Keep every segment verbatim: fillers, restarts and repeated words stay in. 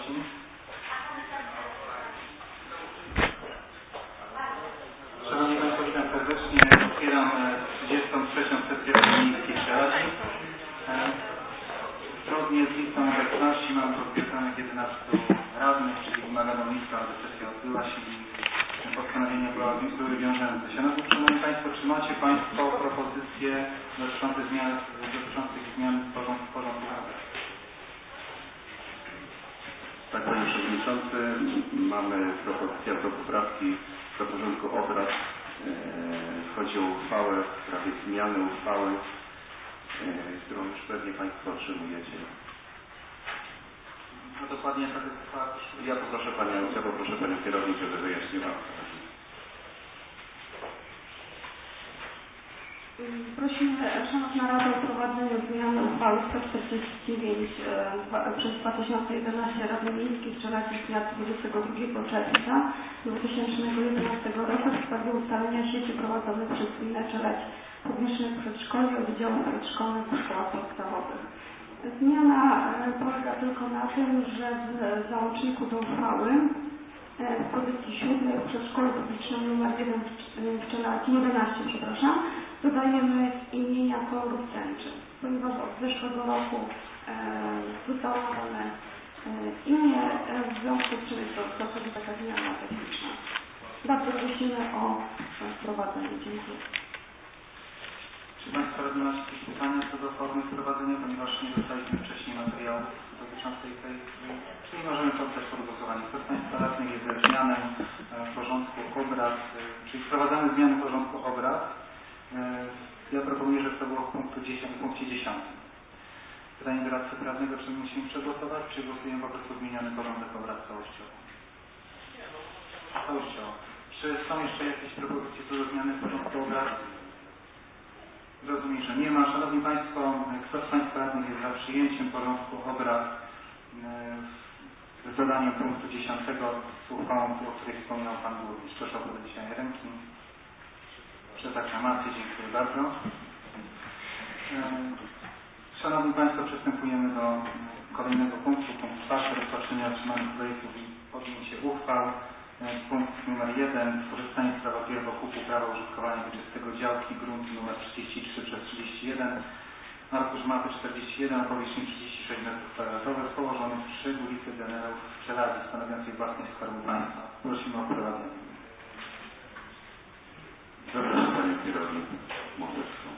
gości. Szanowni Państwo, witam serdecznie. Otwieram trzydziestą trzecią sesję Rady Miejskiej w Żerawie. Zgodnie z listą obecności mam potwierdzonych jedenastu radnych, czyli wymaganą listę, aby sesja odbyła się i postanowienia były wiążące. Szanowni Państwo, czy macie Państwo propozycje dotyczące zmian, dotyczących zmian w porządku porządku? Tak, Panie Przewodniczący, mamy propozycję do poprawki do porządku obrad. Chodzi o uchwałę w sprawie zmiany uchwały, którą już pewnie Państwo otrzymujecie. No dokładnie jaka to jest uchwała? Ja poproszę Panią, ja poproszę Panią Kierownik, żeby wyjaśniła. Prosimy Szanowna Rada o wprowadzenie zmiany uchwały sto czterdzieści dziewięć przez dwa tysiące jedenaście Rady Miejskiej w Żerawie z dnia dwudziestego drugiego czerwca dwa tysiące jedenastego roku w sprawie ustalenia sieci prowadzonych przez gminę Żeraw publicznych przedszkoli i oddziałów przedszkolnych w szkołach podstawowych. Zmiana polega tylko na tym, że w załączniku do uchwały w pozycji siódmej w przedszkolu publicznym numer jeden w Żerawie, jedenaście, przepraszam, dodajemy imienia kolorów tęczy, ponieważ od zeszłego roku e, zostało nadane e, imię, e, w związku z czym jest to w zasadzie taka zmiana techniczna. Bardzo prosimy o wprowadzenie. Dziękuję. Czy Państwo radni macie jakieś pytania co do formy wprowadzenia, ponieważ nie dostaliśmy wcześniej materiałów dotyczących tej, czyli możemy poddać pod głosowanie. Kto z Państwa radnych jest za zmianą w porządku obrad, czyli wprowadzamy zmiany w porządku obrad. Ja proponuję, żeby to było w punkcie dziesiątym. W punkcie dziesiątym. Pytanie do radcy prawnego, czy musimy przegłosować, czy głosujemy po prostu zmieniony porządek obrad całościowo? Całościowo. Czy są jeszcze jakieś propozycje co do zmiany porządku obrad? Rozumiem, że nie ma. Szanowni Państwo, kto z Państwa radnych jest za przyjęciem porządku obrad z dodaniem punktu dziesiątego z uchwałą, o której wspomniał Pan Burmistrz? Proszę o podniesienie ręki. Przez aklamację, dziękuję bardzo. Szanowni Państwo, przystępujemy do kolejnego punktu, punkt czwarty, rozpatrzenia otrzymanych projektów i podjęcie uchwał. Punkt numer jeden, korzystanie z prawa pierwokupu prawa użytkowania wieczystego działki gruntu numer trzydzieści trzy przez trzydzieści jeden, arkusz mapy czterdzieści jeden, o powierzchni trzydzieści sześć metrów kwadratowych, położonych przy ulicy Generałów w Żerawie, stanowiącej własność Skarbu Państwa. Prosimy o wprowadzenie. Zapraszam Panią Kierownik Mądrzejską.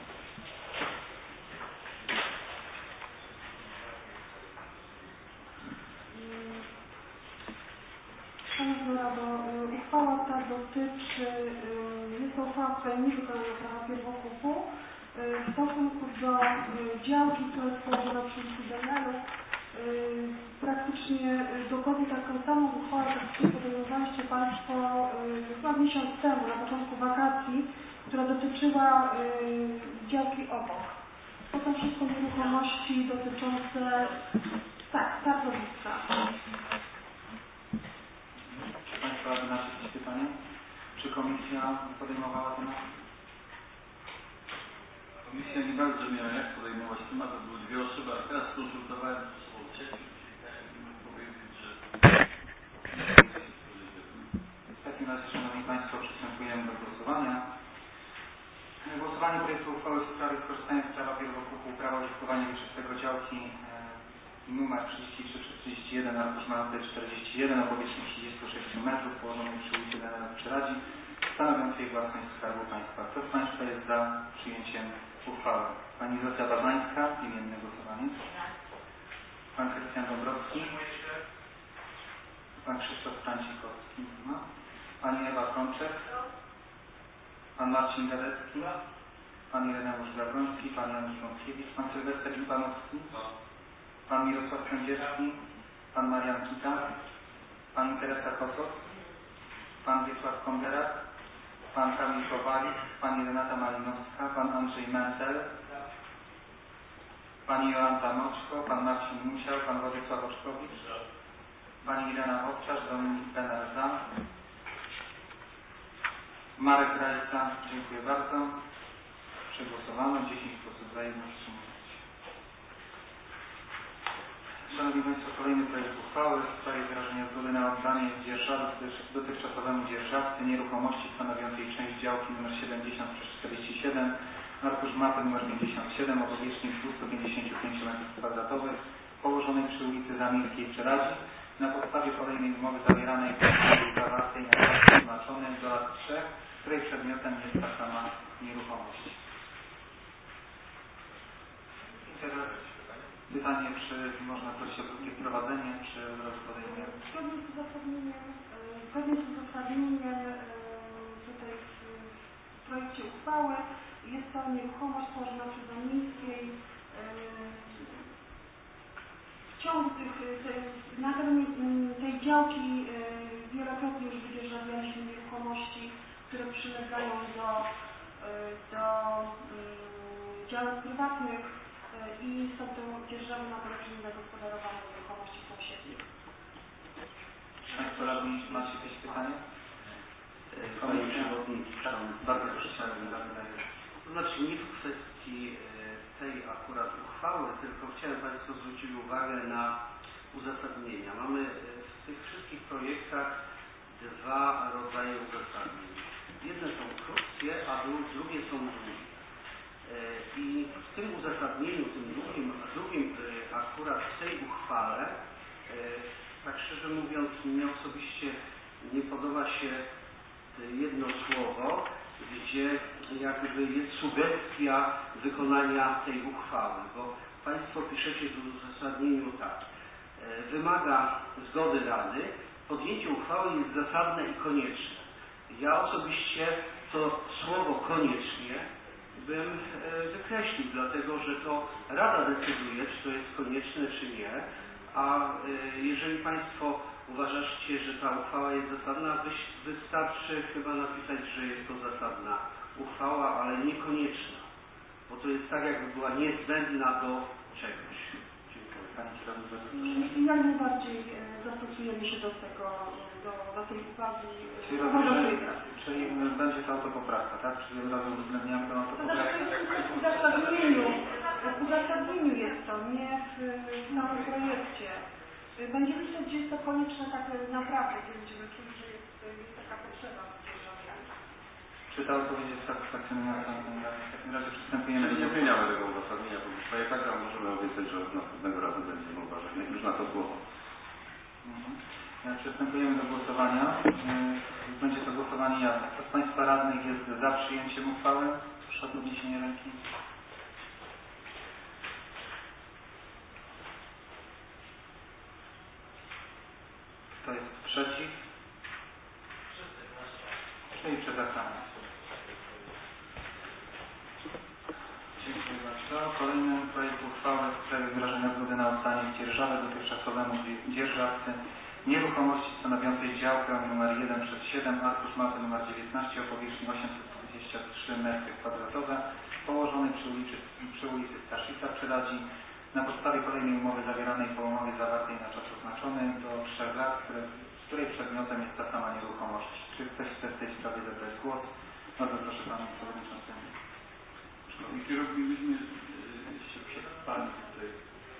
Szanowna Rado, uchwała ta dotyczy, jest to uchwała w sprawie niewykonania prawa pierwokupu w stosunku do działki, która jest położona przy ulicy Danielów. Praktycznie dokładnie taką samą uchwałę, którą podejmowaliście Państwo chyba miesiąc temu, na początku wakacji, która dotyczyła działki obok. To są wszystko nieruchomości dotyczące, tak, targowiska. Czy Państwo macie jakieś pytania? Czy Komisja podejmowała temat? Komisja nie bardzo miała jak podejmować temat, to były dwie osoby, a teraz konsultowałem ze sobą trzecią, czyli chciałem powiedzieć, że... W takim razie, Szanowni Państwo, przystępujemy do głosowania. Głosowanie projektu uchwały w sprawie skorzystania z prawa pierwokupu prawa użytkowania wieczystego działki numer trzydzieści trzy przez trzydzieści jeden, arkusz mapy czterdzieści jeden, o powierzchni trzydzieści sześć metrów, położonej przy ulicy Generałów w Żerawie, stanowiącej własność Skarbu Państwa. Kto z Państwa jest za przyjęciem uchwały? Pani Zofia Bazańska, imienne głosowanie. Pan Krystian Dąbrowski. Pan Krzysztof Francikowski. Pani Ewa Krączek. Pan Marcin Galecki. Pan Ireneusz Gawroński. Pan Janusz Wątkiewicz. Pan Sylwester Lipanowski. Pan Mirosław Kędzierski. Pan Marian Kita. Pani Teresa Kosot. Pan Wiesław Konderat. Pan Kamil Kowalik. Pani Renata Malinowska. Pan Andrzej Mentel. Pani Joanna Moczko. Pan Marcin Musiał. Pan Władysław Oczkowicz. Pani Irena Owczarz. Dominik Penarza. Marek Rajca. Dziękuję bardzo. Przegłosowano. dziesięć głosów za, jedno wstrzymanie. Szanowni Państwo, kolejny projekt uchwały w sprawie wyrażenia zgody na oddanie dzierżawy dotychczasowemu dzierżawcy nieruchomości stanowiącej część działki nr siedemdziesiąt przez czterdzieści siedem, arkusz mapy nr pięćdziesiąt siedem o powierzchni dwieście pięćdziesiąt pięć metrów kwadratowych położonej przy ulicy Zamiejskiej w Czeradzi na podstawie kolejnej umowy zawieranej w zawartej na czas oznaczony do lat trzech, której przedmiotem jest ta sama nieruchomość. Pytanie, czy można prosić o krótkie wprowadzenie, czy od razu podejmiemy? Zgodnie z uzasadnieniem, zgodnie z uzasadnieniem tutaj w projekcie uchwały jest to nieruchomość położona przy Zamiejskiej. W ciągu tych, tej, na terenie tej działki wielokrotnie już wydzierżawialiśmy nieruchomości, które przylegają do, do działek prywatnych i są to dzierżawy na potrzeby zagospodarowania nieruchomości sąsiednich. Państwo radni, macie jakieś pytania? Panie Przewodniczący, bardzo proszę, zadaję. to znaczy nie w kwestii tej akurat uchwały, tylko chciałem Państwu zwrócić uwagę na uzasadnienia. Mamy w tych wszystkich projektach dwa rodzaje uzasadnień. Jedne są krótkie, a drugie są długie. I w tym uzasadnieniu, tym drugim, drugim akurat w tej uchwale, tak szczerze mówiąc, mnie osobiście nie podoba się jedno słowo, gdzie jakby jest sugestia wykonania tej uchwały, bo Państwo piszecie w uzasadnieniu tak. Wymaga zgody Rady, podjęcie uchwały jest zasadne i konieczne. Ja osobiście to słowo koniecznie bym wykreślił, dlatego że to Rada decyduje, czy to jest konieczne, czy nie, a jeżeli Państwo uważacie, że ta uchwała jest zasadna, wystarczy chyba napisać, że jest to zasadna uchwała, ale niekonieczna, bo to jest tak, jakby była niezbędna do czegoś. Dziękuję. Pani Kierownik, I jak najbardziej zastosujemy się do tego, do, do tej uwagi. Czyli, rozumiem, czyli będzie to autopoprawka, tak? Czyli od razu uwzględniamy tę autopoprawkę? W uzasadnieniu, w uzasadnieniu jest to, nie w samym projekcie. Będzie pisać, że jest to konieczne tak naprawdę, gdzie będziemy czuli, że jest, jest taka potrzeba. Czy ta odpowiedź jest satysfakcjonująca? W takim razie przystępujemy do... Nie zmieniamy tego uzasadnienia, bo zostaje tak, a możemy obiecać, że od następnego razu będziemy uważać już na to słowo. Mhm. Przystępujemy do głosowania. Będzie to głosowanie jawne. Kto z Państwa radnych jest za przyjęciem uchwały? Proszę o podniesienie ręki. Kto jest przeciw? Czyli przed aklamacją. Dziękuję bardzo. Kolejny projekt uchwały w sprawie wyrażenia zgody na oddanie dzierżawy dotychczasowemu dzierżawcy nieruchomości stanowiącej działkę nr jeden przez siedem, arkusz mapy nr dziewiętnaście o powierzchni osiemset dwadzieścia trzy metry kwadratowe położonej przy ulicy, przy ulicy Staszica w Czeradzi na podstawie kolejnej umowy zawieranej po umowie zawartej na czas oznaczony do trzech lat, które, z której przedmiotem jest ta sama nieruchomość. Czy ktoś chce w tej sprawie zabrać głos? Bardzo proszę Panie Przewodniczący. Szanowni kierowni, myśmy jeszcze przed Pani tutaj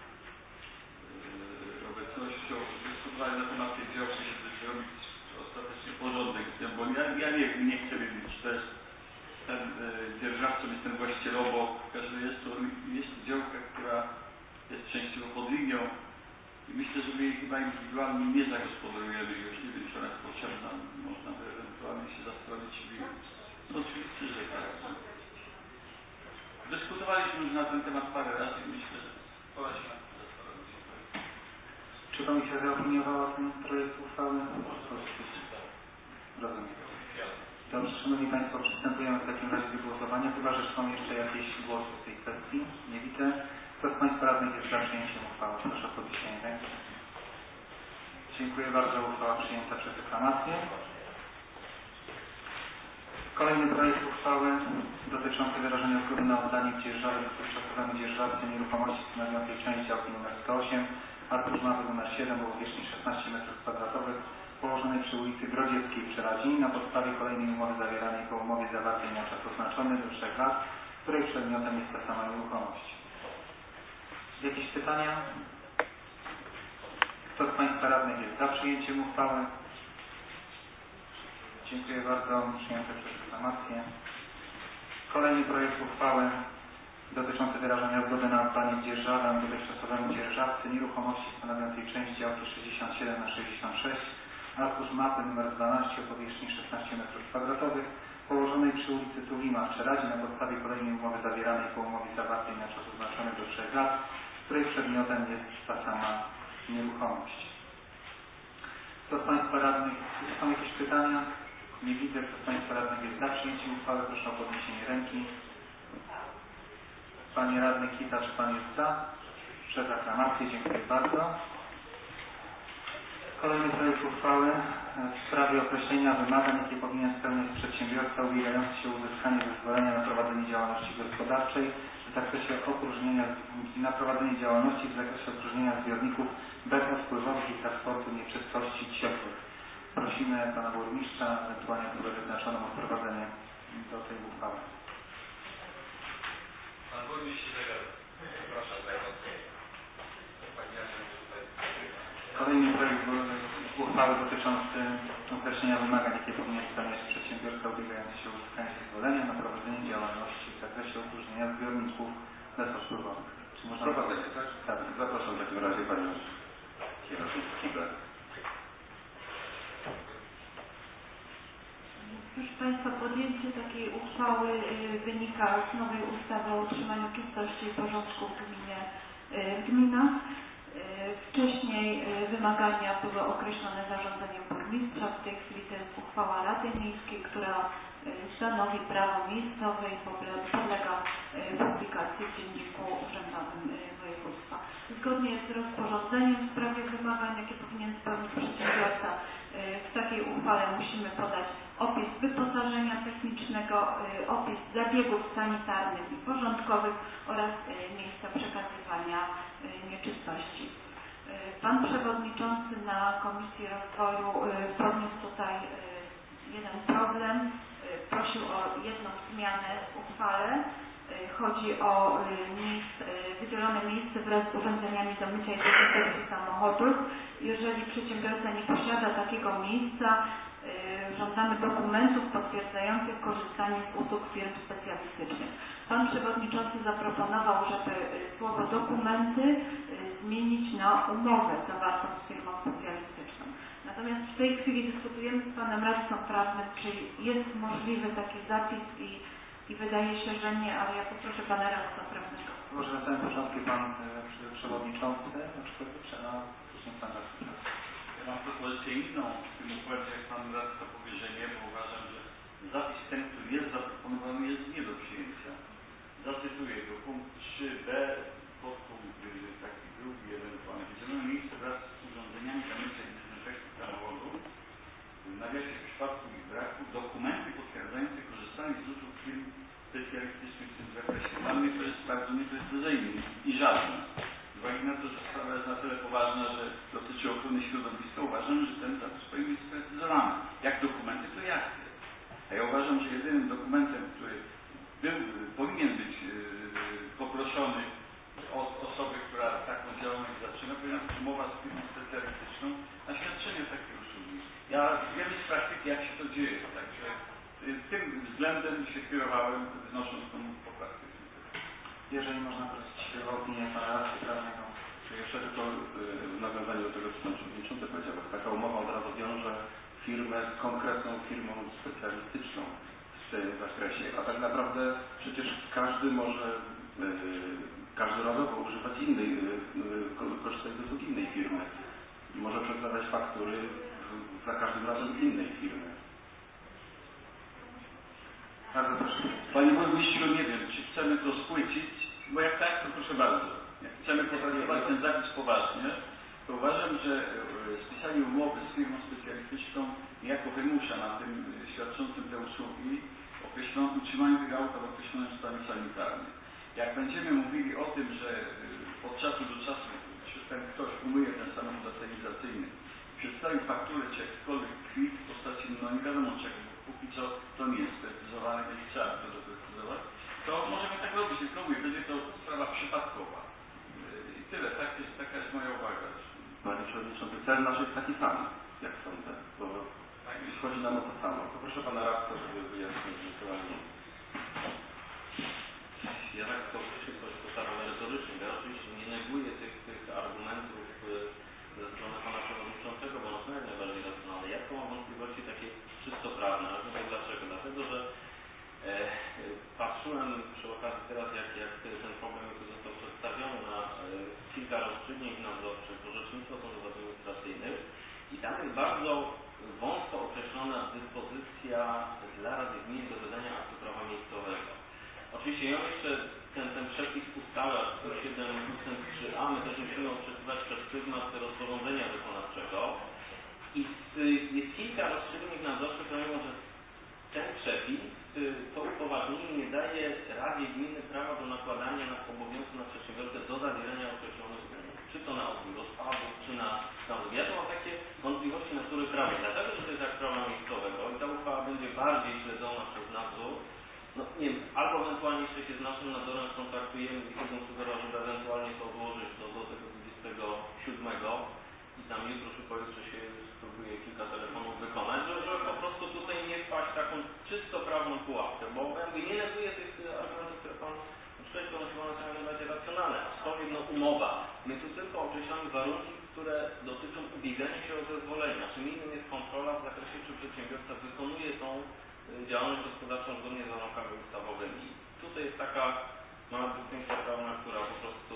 obecnością dyskutowali na temat tej działki, żeby zrobić ostatecznie porządek z tym, bo ja, ja nie, nie chcę wiedzieć, czy to jest ten y, dzierżawcą, jest ten właściciel obok, każdy jest to, jest to działka, która jest częściowo pod linią i myślę, że my jej chyba indywidualnie nie zagospodarujemy już, nie wiem, czy ona jest potrzebna, można by ewentualnie się zastanowić. No oczywiście, że tak. Dyskutowaliśmy już na ten temat parę razy i myślę, że pora się nad tym zastanowić. Czy Komisja zaopiniowała ten projekt uchwały? Rozumiem. Dobrze, Szanowni Państwo, przystępujemy w takim razie do głosowania, chyba że są jeszcze jakieś głosy w tej kwestii. Nie widzę. Kto z Państwa radnych jest za przyjęciem uchwały? Proszę o podniesienie ręki. Dziękuję bardzo. Uchwała przyjęta przez aklamację. Kolejny projekt uchwały dotyczący wyrażenia zgody na oddanie dzierżawy dotychczasowemu dzierżawcy nieruchomości stanowiącej część działki nr sto osiem, arkusz mapy nr siedem o powierzchni szesnaście metrów kwadratowych położonej przy ulicy Grodzieckiej w Czeradzi na podstawie kolejnej umowy zawieranej po umowie zawartej na czas oznaczony do trzech lat, której przedmiotem jest ta sama nieruchomość. Jakieś pytania? Kto z Państwa radnych jest za przyjęciem uchwały? Dziękuję bardzo. Przyjęte przez aklamację. Kolejny projekt uchwały dotyczący wyrażenia zgody na oddanie dzierżawę dotychczasowemu dzierżawcy nieruchomości stanowiącej część działki sześćdziesiąt siedem na sześćdziesiąt sześć, arkusz mapy nr dwanaście o powierzchni szesnaście metrów kwadratowych położonej przy ulicy Tuwima w Czeradzie na podstawie kolejnej umowy zawieranej po umowie zawartej na czas oznaczony do trzech lat, której przedmiotem jest ta sama nieruchomość. Kto z Państwa radnych, są jakieś pytania? Nie widzę. Kto z Państwa radnych jest za przyjęciem uchwały? Proszę o podniesienie ręki. Panie Radny Kita, czy Pan jest za? Przez aklamację. Dziękuję bardzo. Kolejny projekt uchwały w sprawie określenia wymagań, jakie powinien spełniać przedsiębiorca ubiegający się o uzyskanie zezwolenia na prowadzenie działalności gospodarczej w zakresie opróżnienia, na prowadzenie działalności w zakresie opróżnienia zbiorników bezodpływowych i transportu nieczystości ciepłych. Prosimy Pana Burmistrza, ewentualnie osobę wyznaczoną o wprowadzenie do tej uchwały. Pan Burmistrz się zagada. Proszę, Kolejny projekt uchwały dotyczący określenia wymagań, jakie powinien spełniać przedsiębiorca ubiegający się o uzyskanie zezwolenia na prowadzenie działalności w zakresie opróżnienia zbiorników bezodpływowych. Czy można Prowadzenie, tak? Tak. Zapraszam w takim razie Panią kierownik Kibę. Proszę Państwa, podjęcie takiej uchwały wynika z nowej ustawy o utrzymaniu czystości i porządku w gminie, w gminach. Wcześniej wymagania były określone zarządzeniem burmistrza, w tej chwili to jest uchwała Rady Miejskiej, która stanowi prawo miejscowe i podlega publikacji w Dzienniku Urzędowym Województwa. Zgodnie z rozporządzeniem w sprawie wymagań, jakie powinien spełnić przedsiębiorca, w takiej uchwale musimy podać opis wyposażenia technicznego, opis zabiegów sanitarnych i porządkowych oraz miejsca przekazywania nieczystości. Pan Przewodniczący na Komisji Rozwoju podniósł tutaj jeden problem. Prosił o jedną zmianę w uchwale. Chodzi o miejsce, wydzielone miejsce wraz z urządzeniami do mycia i dezynfekcji samochodów. Jeżeli przedsiębiorca nie posiada takiego miejsca, żądamy dokumentów potwierdzających korzystanie z usług firm specjalistycznych. Pan Przewodniczący zaproponował, żeby słowo dokumenty zmienić na umowę zawartą z firmą specjalistyczną. Natomiast w tej chwili dyskutujemy z Panem Radcą Prawnym, czy jest możliwy taki zapis i, i wydaje się, że nie, ale ja poproszę Pana Radcę Prawnego. Może na samym początku Pan Przewodniczący, na przykład, a później Pan Radca. Ja mam propozycję inną w tym układzie, jak Pan Radca powie, że nie, bo uważam, że zapis ten, który jest zaproponowany, jest nie do przyjęcia. Zacytuję go, punkt trzy b, podpunkt taki drugi, ewentualnie. Wydzielone miejsce wraz z urządzeniami do mycia i dezynfekcji samochodów. W nawiasie w przypadku ich braku dokumenty potwierdzające korzystanie z usług firm specjalistycznych w tym zakresie. Dla mnie to jest bardzo nieprecyzyjne i żadne. Z uwagi na to, że sprawa jest na tyle poważna, że dotyczy ochrony środowiska, uważam, że ten zapis powinien być sprecyzowany. Jak dokumenty, to jakie? A ja uważam, że jedynym dokumentem, który był, powinien być yy, poproszony od osoby, która taką działalność zaczyna, powinna być umowa z firmą specjalistyczną na świadczenie takiej usługi. Ja wiem z praktyki, jak się to dzieje, także yy, tym względem się kierowałem, wnosząc tą poprawkę. Jeżeli można prosić o opinię Pana Radcy Prawnego. Jeszcze tylko w nawiązaniu do tego, co Pan Przewodniczący powiedział, taka umowa od razu wiąże firmę z konkretną firmą specjalistyczną w tym zakresie, a tak naprawdę przecież każdy może yy, każdorazowo używać innej, yy, korzystać z usług innej firmy. Może przedstawiać faktury za każdym razem innej firmy. Bardzo proszę. Panie Burmistrzu, nie wiem, czy chcemy to spłycić, bo jak tak, to proszę bardzo. Jak chcemy potraktować ten zapis poważnie, to uważam, że spisanie umowy z firmą specjalistyczną niejako wymusza na tym świadczącym te usługi określoną, utrzymanie tego auta w określonym stanie sanitarnym. Jak będziemy mówili o tym, że od czasu do czasu ten ktoś umyje ten samochód asynizacyjny, przedstawił fakturę czy jakikolwiek kwit w postaci, no nie wiadomo czego, bo póki co to nie jest sprecyzowane, więc trzeba to doprecyzować, to możemy tak robić, tylko mówię, będzie to sprawa przypadkowa. I tyle, tak jest, taka jest moja uwaga. Panie Przewodniczący, cel nasz jest taki sam, jak sądzę, bo chodzi nam o to samo. Poproszę pana radca, żeby wyjaśnić ewentualnie. Ja tak to szybko postaram merytorycznie. Ja oczywiście nie neguję tych, tych argumentów ze strony pana przewodniczącego, bo one są jak najbardziej racjonalne. Ja tu mam wątpliwości takie czysto prawne, ale mówię dlaczego? Dlatego, że e, patrzyłem przy okazji teraz, jak, jak ten problem tu został przedstawiony na e, kilka rozstrzygnięć nadzorczych orzecznictwa sądów administracyjnych i tam jest bardzo wąsko określona dyspozycja dla Rady Gminy do wydania aktu prawa miejscowego. Oczywiście ja jeszcze ten, ten przepis ustawy artykuł siedem ustęp trzy a my też musimy odczytywać przez pryzmat rozporządzenia wykonawczego i z, jest kilka rozstrzygnięć nadzorczych, które mówią, że ten przepis, to upoważnienie nie daje Radzie Gminy prawa do nakładania na obowiązku na przedsiębiorcę do zawierania określonych umów, czy to na odbiór odpadów, czy na sąd. Ja tu mam takie wątpliwości natury prawnej, dlatego że to jest akt prawa miejscowego i ta uchwała będzie bardziej śledzona przez nadzór. No nie wiem, albo ewentualnie jeszcze się z naszym nadzorem skontaktujemy i będą sugerować, żeby ewentualnie to odłożyć do, do tego dwudziestego siódmego i tam jutro czy pojutrze się spróbuje kilka telefonów wykonać, żeby, żeby po prostu tutaj nie wpaść w taką czysto prawną pułapkę, bo ja mówię, nie neguję tych argumentów, które pan przekreślił, one chyba są jak najbardziej racjonalne. Aczkolwiek no umowa. My tu tylko określamy warunki, które dotyczą ubiegania się o zezwolenia. Czym innym jest kontrola w zakresie, czy przedsiębiorca wykonuje tą działalność gospodarczą zgodnie z warunkami ustawowymi. Tutaj jest taka mała dystynkcja prawna, która po prostu,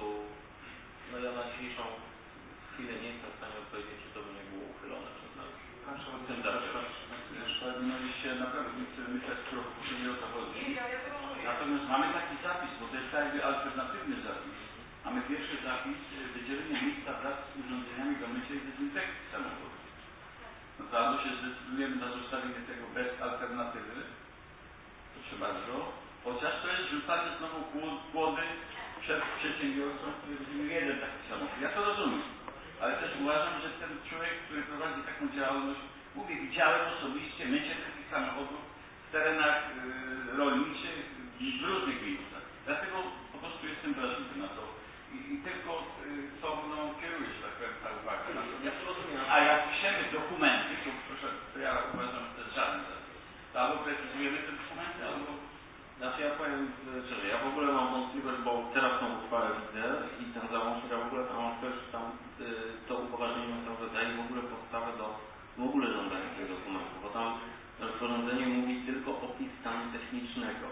no ja na dzisiejszą chwilę nie jestem w stanie odpowiedzieć, czy to by nie było uchylone przez nas. Pan przewodniczący, jeszcze mianowicie naprawdę nie chcę myśleć, że o to chodzi. Natomiast mamy taki zapis, bo to jest jakby alternatywny zapis. Mamy pierwszy zapis, wydzielenie miejsca wraz z urządzeniami do mycia i dezynfekcji samochodu. No to albo się zdecydujemy na zostawienie tego bez alternatywy, proszę bardzo, chociaż to jest rzucanie znowu kłody przed przedsiębiorcą, który będzie jeden taki samochód. Ja to rozumiem, ale też uważam, że ten człowiek, który prowadzi taką działalność, mówię, widziałem osobiście mycie takich samochodów w terenach yy, rolniczych w różnych miejscach. Dlatego po prostu jestem wrażliwy na to. I, i tylko y, to mną kieruje się tak powiem ta uwaga. Ja to rozumiem. A jak piszemy dokumenty, to proszę, to ja uważam, że to jest żaden zarzut. To albo precyzujemy te dokumenty, albo... Znaczy ja powiem szczerze, ja w ogóle mam wątpliwość, bo teraz tą uchwałę widzę i ten załącznik, ja w ogóle tam mam też tam y, to upoważnienie ustawowe daje w ogóle podstawę do w ogóle żądania tych dokumentów, bo tam rozporządzenie mówi tylko opis stanu technicznego.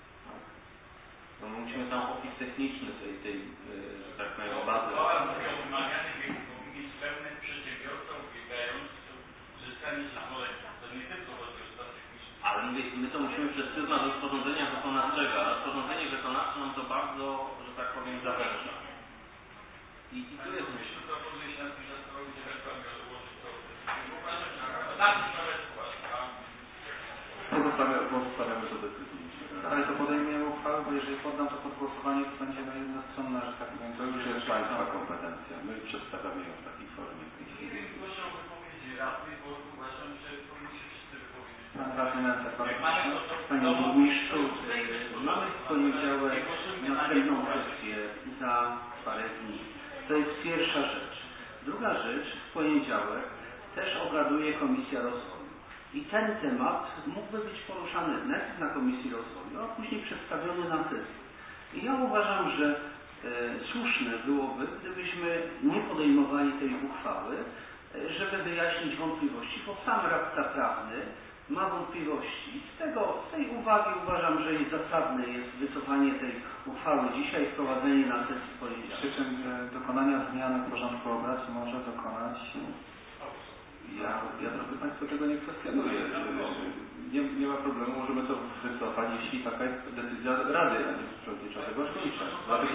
No musimy tam opis techniczny tej, tej yy, że tak powiem, bazy. Uchwała mówi o wymaganych, więc powinien spełniać przedsiębiorca ubiegający o uzyskanie zezwolenia. To nie tylko chodzi o stan techniczny. Ale mówię, my to musimy przez pryzmat rozporządzenia wykonawczego, a rozporządzenie wykonawcze nam to bardzo, że tak powiem, zawęża. I, i tu jest myśl. Proponuję się na tym zastanowić, ewentualnie odłożyć to. Uważam, że ta sprawa jest poważna. Pozostawiamy do decyzji. Ale to podejmujemy uchwałę, bo jeżeli poddam to pod głosowanie, to będzie no jednostronna, że tak powiem. To już jest Państwa kompetencja. My przedstawiamy ją w takiej formie. Proszę o wypowiedzi radnych, bo uważam, że powinni się wszyscy wypowiedzieć. Pan radny Melcer, Panie Burmistrzu, mamy w poniedziałek następną kwestię za parę dni. To jest pierwsza rzecz. Druga rzecz, w poniedziałek też obraduje Komisja Rozwoju. I ten temat mógłby być poruszany najpierw na Komisji Rozwoju, a później przedstawiony na sesji. I ja uważam, że e, słuszne byłoby, gdybyśmy nie podejmowali tej uchwały, e, żeby wyjaśnić wątpliwości, bo sam radca prawny ma wątpliwości. Z, tego, z tej uwagi uważam, że jest zasadne jest wycofanie tej uchwały dzisiaj i wprowadzenie na sesji w poniedziałek. Przy czym e, dokonania zmiany w porządku obrad może dokonać... Ja, ja drodzy Państwo tego nie kwestionuję. Nie, nie ma problemu, możemy to wycofać, jeśli taka jest decyzja Rady, a nie przewodniczącego burmistrza. Dlatego...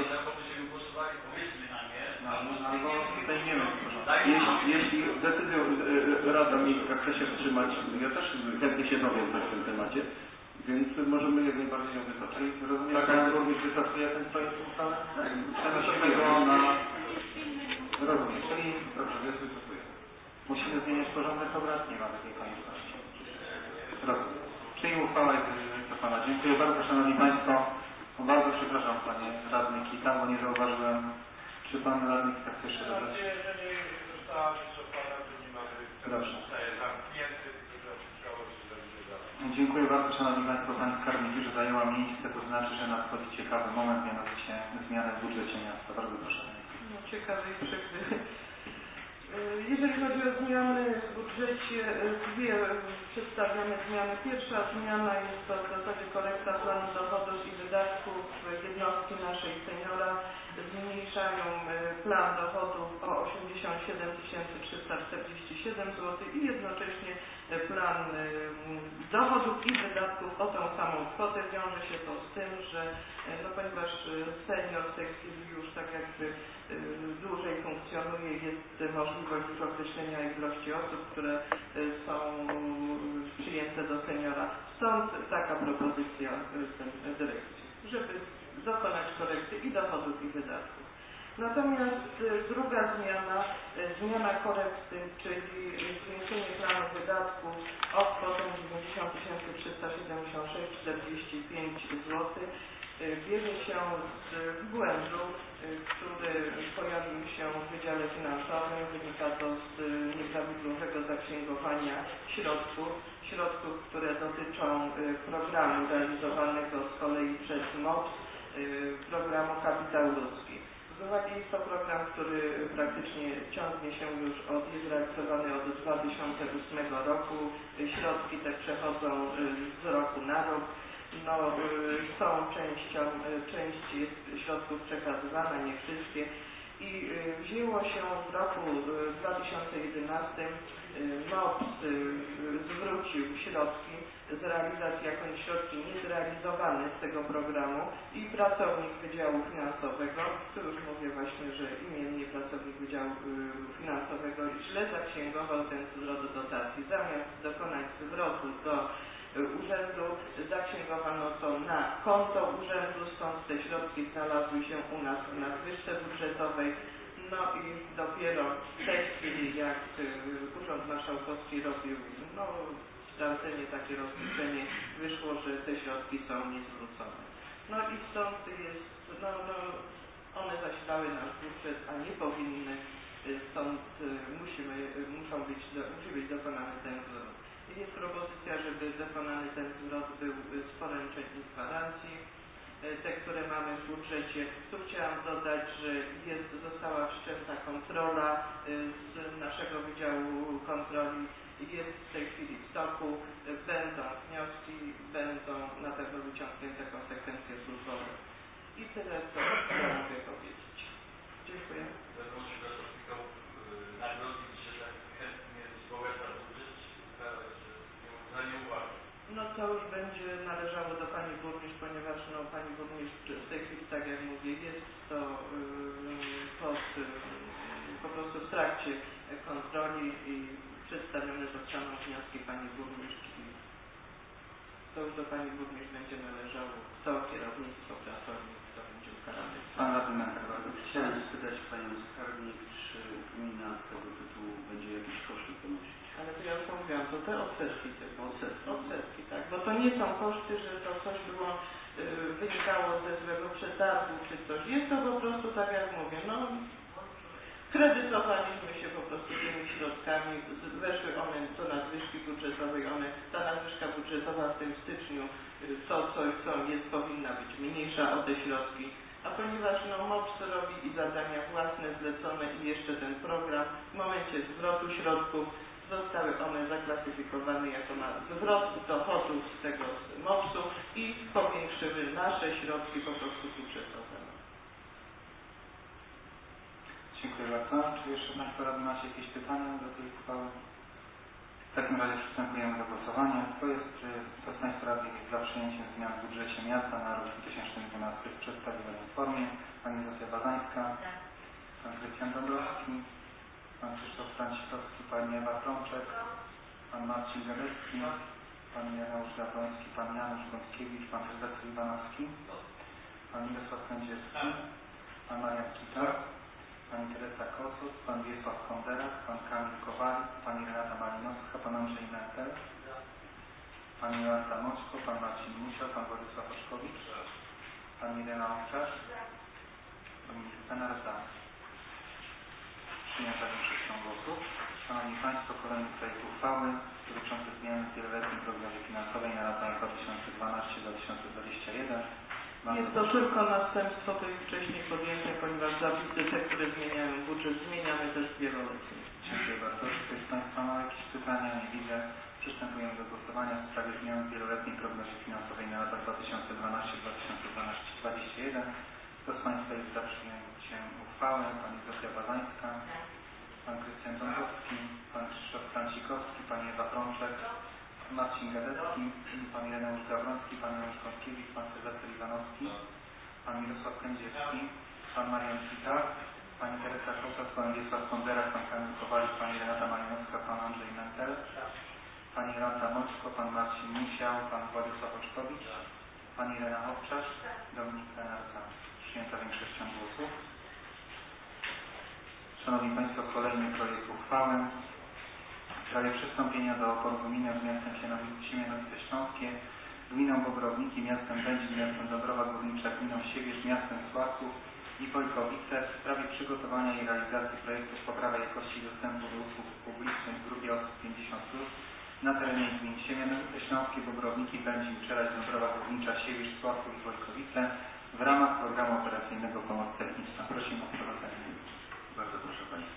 Albo zdejmiemy w porządku. Jeśli, jeśli decyzją Rada Miejska chce się wstrzymać, ja też chętnie się dowiem coś w tym temacie, więc możemy jak najbardziej ją wycofać. Rozumiem, że Pan Burmistrz wycofuje ten projekt uchwały? Przenosimy go na... Rozumiem, czyli dobrze, więc wycofujemy. Musimy zmieniać porządek obrad, nie ma takiej konieczności. Rozumiem. Czyli uchwała jest wycofana. Dziękuję bardzo, Szanowni Państwo. Bardzo przepraszam Panie Radny Kita, bo nie zauważyłem, czy Pan Radny Kita chce jeszcze dodać. reszta wycofana, to nie mamy, teraz zostaje zamknięty, tylko że całość będzie dalej. Dziękuję bardzo Szanowni Państwo. Pani Skarbnik już zajęła miejsce, to znaczy, że nadchodzi ciekawy moment, mianowicie zmiany w budżecie miasta. Bardzo proszę. No, ciekawy i przykry. Jeżeli chodzi o zmiany w budżecie, dwie przedstawiamy zmiany. Pierwsza zmiana jest to w zasadzie korekta planu dochodów i wydatków jednostki naszej seniora. Zmniejszają plan dochodów o osiemdziesiąt siedem tysięcy trzysta czterdzieści siedem złotych i jednocześnie plan dochodów i wydatków o tą samą kwotę. Wiąże się to z tym, że no, ponieważ senior w tej chwili już tak jakby dłużej funkcjonuje, jest możliwość już określenia ilości osób, które są przyjęte do seniora. Stąd taka propozycja dyrekcji, żeby dokonać korekty i dochodów i wydatków. Natomiast druga zmiana, zmiana korekty, czyli zwiększenie planu wydatków o kwotę dziewięćdziesiąt tysięcy trzysta siedemdziesiąt sześć przecinek czterdzieści pięć złotych, bierze się z błędu, który pojawił się w Wydziale Finansowym. Wynika to z nieprawidłowego zaksięgowania środków, środków, które dotyczą programu realizowanego z kolei przez M O P S, programu Kapitał Ludzki. Z uwagi jest to program, który praktycznie ciągnie się już od, jest realizowany od dwa tysiące ósmego roku. Środki te przechodzą z roku na rok. No, są częścią, część jest środków przekazywana, nie wszystkie. I wzięło się w roku dwa tysiące jedenastym M O P S zwrócił środki z realizacji jako środki niezrealizowane z tego programu i pracownik Wydziału Finansowego, tu już mówię właśnie, że imiennie pracownik Wydziału Finansowego źle zaksięgował ten zwrot dotacji. Zamiast dokonać zwrotu do urzędu, zaksięgowano to na konto urzędu, stąd te środki znalazły się u nas w nadwyżce budżetowej. No i dopiero w tej chwili, jak Urząd Marszałkowski robił no, sprawdzenie, takie rozliczenie, wyszło, że te środki są niezwrócone. No i stąd jest, no, no one zasilały nasz budżet, a nie powinny, stąd musimy, muszą być, musi być dokonany ten zwrot. Jest propozycja, żeby dokonany ten zwrot był z poręczeń i gwarancji. Te, które mamy w budżecie. Tu chciałam dodać, że jest, została wszczęta kontrola z naszego Wydziału Kontroli. Jest w tej chwili w toku. Będą wnioski, będą na pewno wyciągnięte konsekwencje służbowe. I tyle, co ja mogę powiedzieć. Dziękuję. Będą się zastosował nagrodzić, że tak chętnie społeczna budżet, że nie uważa. No to już będzie należało do Pani Burmistrz, ponieważ no, Pani Burmistrz w tej chwili, tak jak mówię, jest to yy, pod, yy, po prostu w trakcie kontroli i przedstawione zostaną wnioski Pani Burmistrz i to już do Pani Burmistrz będzie należało to kierownictwo, pracownik, kto będzie ukarany. Pan Radny Mękar, bardzo chciałem spytać Panią Skarbnik, czy gmina z tego tytułu będzie jakieś koszty ponosić? Ale to ja już mówiłam, to te odsetki tylko. Odsetki. Odsetki, tak. Bo to nie są koszty, że to coś było, yy, wynikało ze złego przetargu czy coś. Jest to po prostu, tak jak mówię, no kredytowaliśmy się po prostu tymi środkami, weszły one do nadwyżki budżetowej, one, ta nadwyżka budżetowa w tym styczniu, yy, to co, co jest, powinna być mniejsza o te środki. A ponieważ no, M O P S robi i zadania własne, zlecone i jeszcze ten program, w momencie zwrotu środków zostały one zaklasyfikowane jako na zwrot dochodów z tego M O P S-u i powiększyły nasze środki po prostu budżetowe. Dziękuję bardzo. Czy jeszcze Państwo radni macie jakieś pytania do tej uchwały? W takim razie przystępujemy do głosowania. Kto jest, kto z Państwa radnych jest za przyjęciem zmian w budżecie miasta na rok dwa tysiące dwunasty w przedstawionej formie? Pani Zofia Bazańska, Pan Krystian Dąbrowski, Pan Krzysztof Franciszkowski, Pani Ewa Frączek, Pan Marcin Galecki, Pan Janeusz Gabroński, Pan Janusz Gąskiewicz, Pan Sylwester Iwanowski, Pan Mirosław Kędzierski, Pan Marian Kita, Pani Teresa Kosut, Pan Wiesław Konderak, Pan Kamil Kowalik, Pani Renata Malinowska, Pan Andrzej Mertel, Pani Joanna Moczko, Pan Marcin Musiał, Pan Władysław Oszkowicz, Pani Irena Owczarz, Pani Justyna Rozdana. Przyjęta większością głosów. Szanowni Państwo, kolejny projekt uchwały dotyczący zmiany w wieloletniej prognozie finansowej na lata dwa tysiące dwanaście do dwa tysiące dwudziestego pierwszego. Jest to tylko następstwo tej wcześniej podjętej, ponieważ zapisy te, które zmieniają budżet, zmieniamy też wieloletni. Dziękuję bardzo. Czy ktoś z Państwa ma jakieś pytania? Nie widzę. Przystępujemy do głosowania w sprawie zmian w wieloletniej prognozie finansowej na lata dwa tysiące dwanaście do dwa tysiące dwudziestego pierwszego. Kto z Państwa jest za przyjęciem uchwały? Pani Zofia Bazańska, Pan Krystian Dąbrowski, Pan Krzysztof Francikowski, Pani Ewa Prączek, Marcin Gadecki, Pan Ireneusz Gawroński, Pan Janusz Kątkiewicz, Pan Sylwester Iwanowski, Pan Mirosław Kędzierski, Pan Marian Kita, Pani Teresa Kołczak, Pan Wiesław Kondera, Pan Kamil Kowalik, Pani Renata Malinowska, Pan Andrzej Mentel, Pani Jolanta Moczko, Pan Marcin Musiał, Pan Władysław Oczkowicz, Pani Irena Owczarz, Dominik Lenarca. Przyjęta większością głosów. Szanowni Państwo, kolejny projekt uchwały w sprawie przystąpienia do porozumienia z miastem Siemianowice Śląskie, gminą Bobrowniki, miastem Będzin, miastem Dąbrowa Górnicza, gminą Siewierz, miastem Sławków i Wojkowice w sprawie przygotowania i realizacji projektów poprawy jakości dostępu do usług publicznych w grupie osób pięćdziesiąt plus na terenie gmin Siemianowice Śląskie, Bobrowniki, Będzin, Czerać, Dąbrowa Górnicza, Siewierz, Sławków i Wojkowice w ramach programu operacyjnego Pomoc Techniczna. Prosimy o wprowadzenie. Bardzo proszę Pani.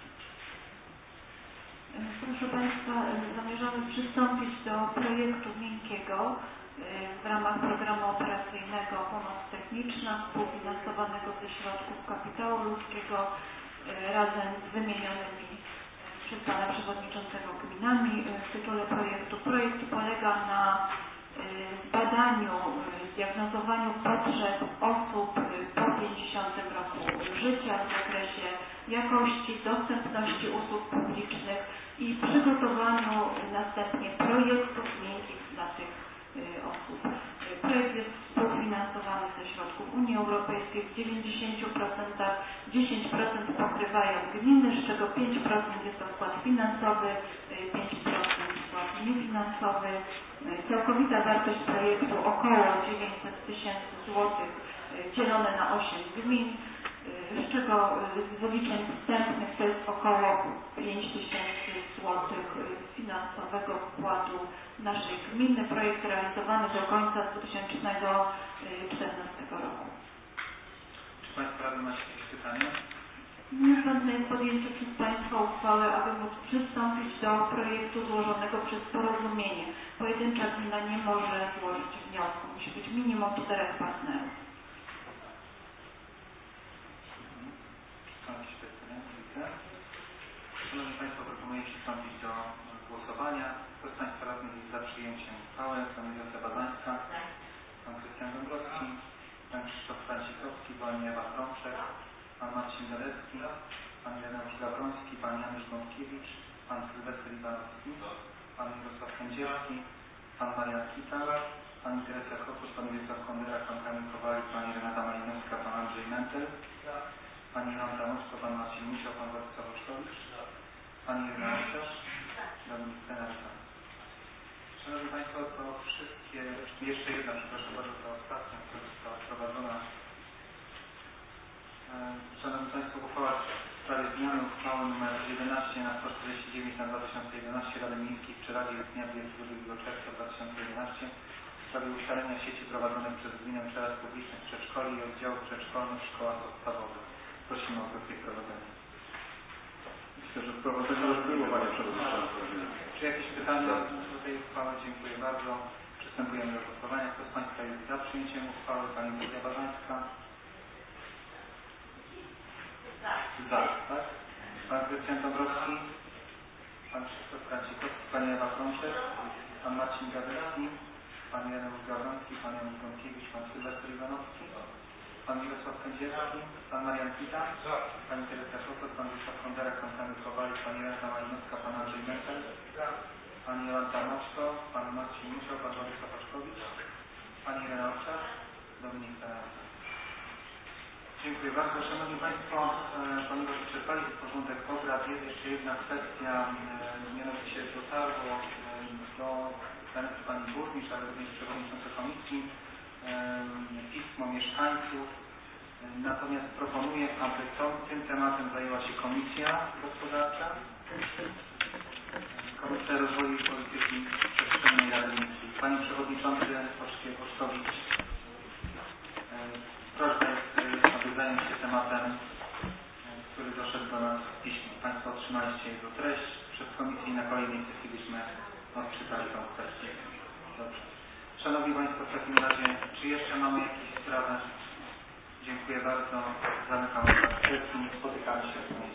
Proszę Państwa, zamierzamy przystąpić do projektu miękkiego w ramach programu operacyjnego Pomoc Techniczna współfinansowanego ze środków kapitału ludzkiego razem z wymienionymi przez Pana Przewodniczącego gminami w tytule projektu. Projekt polega na badaniu, zdiagnozowaniu potrzeb osób po pięćdziesiątym roku życia w zakresie jakości, dostępności usług publicznych i przygotowaniu następnie projektów miękkich dla tych osób. Projekt jest współfinansowany ze środków Unii Europejskiej w dziewięćdziesięciu procentach, dziesięć procent pokrywają gminy, z czego pięć procent jest to wkład finansowy, pięć procent wkład niefinansowy. Całkowita wartość projektu około dziewięćset tysięcy złotych dzielone na osiem gmin, z czego z wyliczeń wstępnych to jest około pięć tysięcy złotych finansowego wkładu naszej gminy. Projekt realizowany do końca dwa tysiące czternastego roku. Czy Państwo radni macie jakieś pytania? Niezbędne jest podjęcie przez Państwa uchwały, aby móc przystąpić do projektu złożonego przez porozumienie. Pojedyncza gmina nie może złożyć wniosku. Musi być minimum czterech partnerów. Są jakieś pytania? Widzę. Szanowni Państwo, proponuję przystąpić do głosowania. Kto z Państwa radnych jest za przyjęciem uchwały? Pani Zofia Bazańska, Pan Krystian Dąbrowski, Pan Krzysztof Francikowski, Pani Ewa Prączek, Pan Marcin Gadecki, Pan Ireneusz Gawroński, Pan Janusz Gątkiewicz, Pan Sylwester Iwanowski, Pan Mirosław Kędzierski, Pan Marian Kita, Pani Teresa Kopusz, Pan Wiesław Kondera, Pan Kamil Kowalik, Pani Renata Malinowska, Pan Andrzej Mentel, Pani Jolanta Moczko, Pan Marcin Musiał, Pan Władysław Oczkowicz, Pani Irena Owczarz, Dominik Lenarca. Szanowni Państwo, to wszystkie, jeszcze jedna, przepraszam bardzo, ta ostatnia, która została wprowadzona. Szanowni Państwo, uchwała w sprawie zmiany uchwały nr jedenaście na sto czterdzieści dziewięć na dwa tysiące jedenaście Rady Miejskiej w Czerawie z dnia dwudziestego drugiego czerwca dwa tysiące jedenastego w sprawie ustalenia sieci prowadzonych przez gminę Czeraz publicznych przedszkoli i oddziałów przedszkolnych w szkołach podstawowych. Prosimy o krótkie wprowadzenie. Myślę, że wprowadzenie już było, Panie Przewodniczący. Czy jakieś pytania do tej uchwały? Dziękuję bardzo. Przystępujemy do głosowania. Kto z Państwa jest za przyjęciem uchwały? Pani Zofia Bazańska. Za, tak? Pan Krystian Dąbrowski, Pan Krzysztof Francikowski, Pani Ewa Prączek, Pan Marcin Gadecki, Pan Ireneusz Gawroński, Pan Janusz Gątkiewicz, Pan Sylwester Iwanowski, Pan Mirosław Kędzierski, Pan Marian Kita, Pani Teresa Kopusz, Pan Wiesław Kondera, Pan Kamil Kowalik, Pani Renata Malinowska, Pan Andrzej Mentel, Pani Jolanta Moczko, Pan Marcin Musiał, Pan Władysław Oczkowicz, Pani Irena Owczarz, Dominik Lenarca. Dziękuję bardzo. Szanowni Państwo, e, ponieważ wyczerpaliśmy porządek obrad, jest jeszcze jedna kwestia, e, mianowicie dotarło e, do kadencji Pani Burmistrz, ale również Przewodniczącej Komisji e, pismo mieszkańców Natomiast proponuję, aby tą, tym tematem zajęła się Komisja Gospodarcza, Komisja Rozwoju i Polityki Przestrzennej Rady Miejskiej. Panie Przewodniczący Oszkiewicz, prośba jest, aby zająć się tematem, który doszedł do nas w piśmie. Państwo otrzymaliście jego treść przez Komisję i na kolejnej sesji byśmy odczytali tą kwestię. Dobrze. Szanowni Państwo, w takim razie, czy jeszcze mamy jakieś sprawy? Dziękuję bardzo. Zamykam sesję. Spotykamy się w